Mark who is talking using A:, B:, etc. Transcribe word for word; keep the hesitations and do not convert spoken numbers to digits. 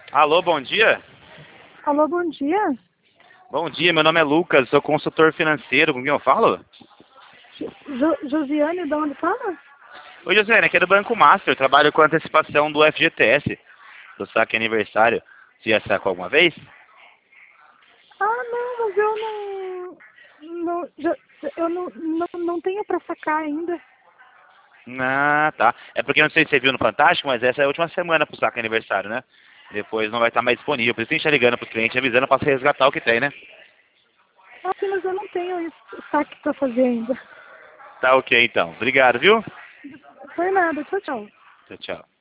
A: Alô, bom dia?
B: Alô, bom dia.
A: Bom dia, meu nome é Lucas, sou consultor financeiro, com quem eu falo?
B: Jo Josiane, de onde fala?
A: Oi, Josiane, aqui é do Banco Master, eu trabalho com antecipação do F G T S, do saque aniversário. Você já sacou alguma vez?
B: Ah, não, mas eu não... não já, eu não, não, não tenho para sacar ainda.
A: Ah, tá. É porque não sei se você viu no Fantástico, mas essa é a última semana pro saque aniversário, né? Depois não vai estar mais disponível, por isso que a gente tá ligando pro cliente, avisando pra se resgatar o que tem, né?
B: Ah, sim, mas eu não tenho isso- saque para fazer ainda.
A: Tá ok, então. Obrigado, viu?
B: Foi nada, tchau, tchau.
A: Tchau, tchau.